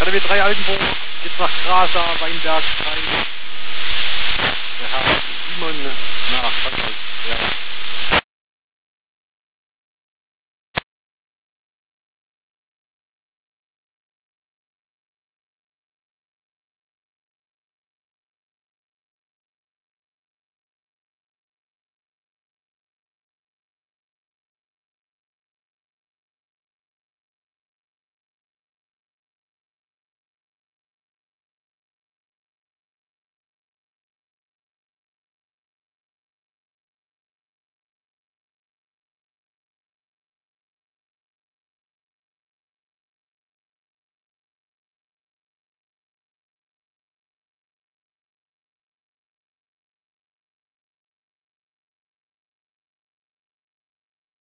RW 3 Altenburg, jetzt nach Grasa, Weinberg 3. Der Herr Simon nach Frankreich. Ja.